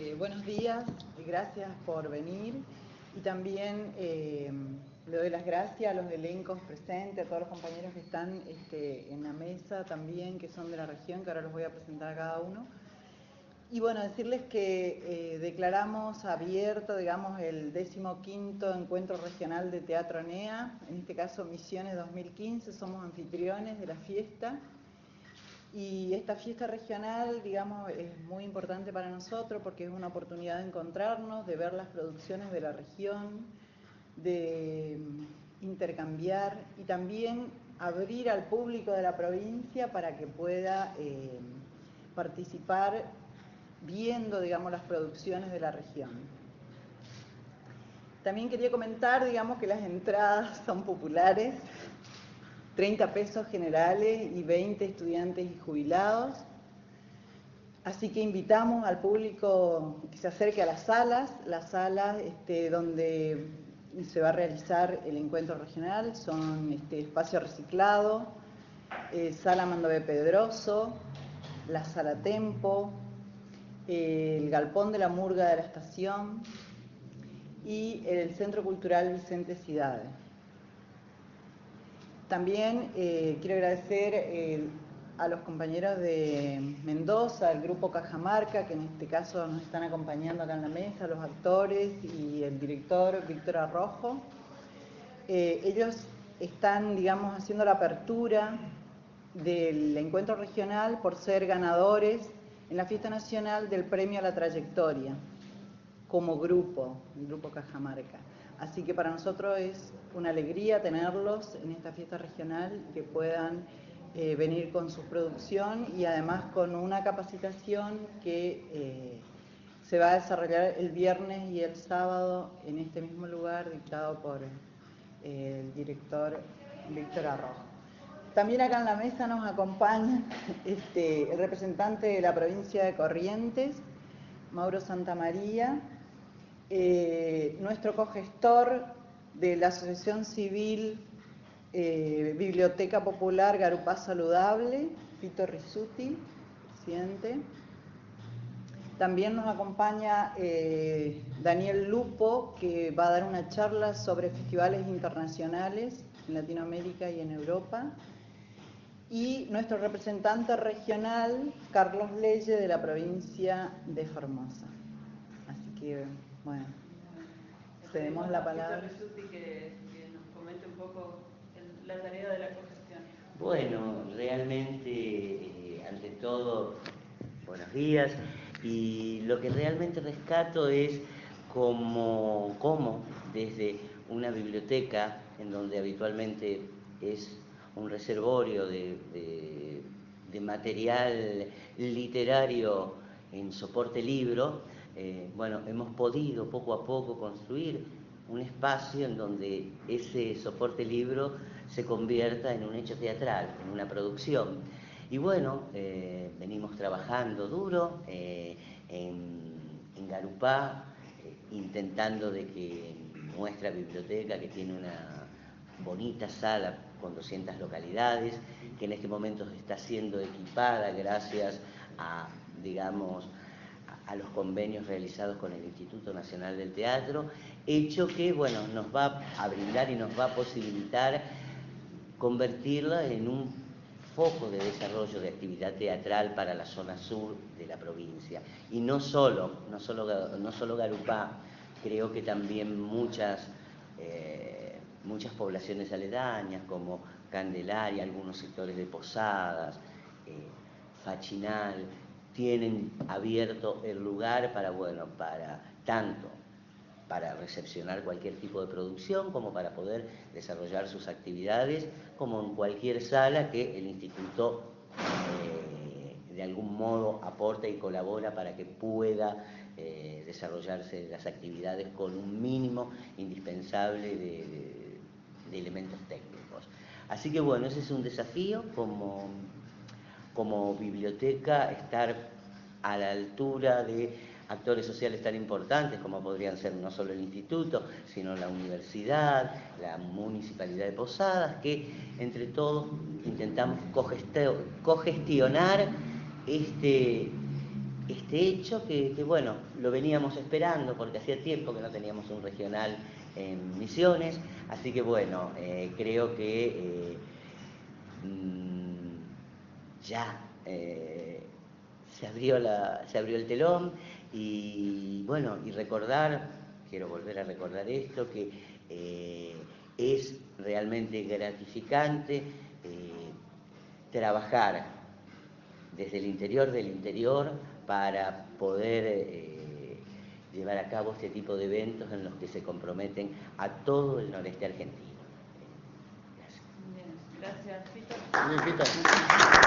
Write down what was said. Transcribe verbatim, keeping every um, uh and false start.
Eh, buenos días, gracias por venir y también eh, le doy las gracias a los elencos presentes, a todos los compañeros que están este, en la mesa también, que son de la región, que ahora los voy a presentar a cada uno. Y bueno, decirles que eh, declaramos abierto, digamos, el decimoquinto Encuentro Regional de Teatro NEA, en este caso Misiones dos mil quince, somos anfitriones de la fiesta. Y esta fiesta regional, digamos, es muy importante para nosotros porque es una oportunidad de encontrarnos, de ver las producciones de la región, de intercambiar y también abrir al público de la provincia para que pueda eh, participar viendo, digamos, las producciones de la región. También quería comentar, digamos, que las entradas son populares, treinta pesos generales y veinte estudiantes y jubilados. Así que invitamos al público que se acerque a las salas, las salas este, donde se va a realizar el encuentro regional son este, Espacio Reciclado, eh, Sala Mandobe Pedroso, la Sala Tempo, eh, el Galpón de la Murga de la Estación y el Centro Cultural Vicente Cidade. También eh, quiero agradecer eh, a los compañeros de Mendoza, el grupo Cajamarca, que en este caso nos están acompañando acá en la mesa, los actores y el director Víctor Arrojo. Eh, ellos están, digamos, haciendo la apertura del encuentro regional por ser ganadores en la fiesta nacional del premio a la trayectoria como grupo, el grupo Cajamarca. Así que para nosotros es una alegría tenerlos en esta fiesta regional, que puedan eh, venir con su producción y además con una capacitación que eh, se va a desarrollar el viernes y el sábado en este mismo lugar, dictado por eh, el director Víctor Arrojo. También acá en la mesa nos acompaña este, el representante de la provincia de Corrientes, Mauro Santamaría, Eh, nuestro cogestor de la Asociación Civil eh, Biblioteca Popular Garupá Saludable, Fito Rizzuti, presidente. También nos acompaña eh, Daniel Lupo, que va a dar una charla sobre festivales internacionales en Latinoamérica y en Europa. Y nuestro representante regional, Carlos Leye, de la provincia de Formosa. Así que, bueno, cedemos la palabra. Que, que nos comente un poco el, la tarea de la cogestión. Bueno, realmente, eh, ante todo, buenos días. Y lo que realmente rescato es cómo, cómo desde una biblioteca, en donde habitualmente es un reservorio de, de, de material literario en soporte libro, eh, bueno, hemos podido poco a poco construir un espacio en donde ese soporte libro se convierta en un hecho teatral, en una producción. Y bueno, eh, venimos trabajando duro eh, en, en Garupá, eh, intentando de que nuestra biblioteca, que tiene una bonita sala con doscientas localidades, que en este momento está siendo equipada gracias a, digamos, a los convenios realizados con el Instituto Nacional del Teatro, hecho que, bueno, nos va a brindar y nos va a posibilitar convertirla en un foco de desarrollo de actividad teatral para la zona sur de la provincia. Y no solo, no solo, no solo Garupá, creo que también muchas, eh, muchas poblaciones aledañas como Candelaria, algunos sectores de Posadas, eh, Fachinal, tienen abierto el lugar para, bueno, para tanto para recepcionar cualquier tipo de producción, como para poder desarrollar sus actividades, como en cualquier sala que el instituto eh, de algún modo aporta y colabora para que pueda eh, desarrollarse las actividades con un mínimo indispensable de, de, de elementos técnicos. Así que bueno, ese es un desafío como, como biblioteca, estar a la altura de actores sociales tan importantes como podrían ser no solo el instituto, sino la universidad, la municipalidad de Posadas, que entre todos intentamos cogestionar este, este hecho que, que, bueno, lo veníamos esperando porque hacía tiempo que no teníamos un regional en Misiones, así que bueno, eh, creo que eh, mmm, ya eh, se, abrió la, se abrió el telón y bueno, y recordar, quiero volver a recordar esto, que eh, es realmente gratificante eh, trabajar desde el interior del interior para poder eh, llevar a cabo este tipo de eventos en los que se comprometen a todo el noreste argentino. Bien, gracias, Fito. Bien, Fito.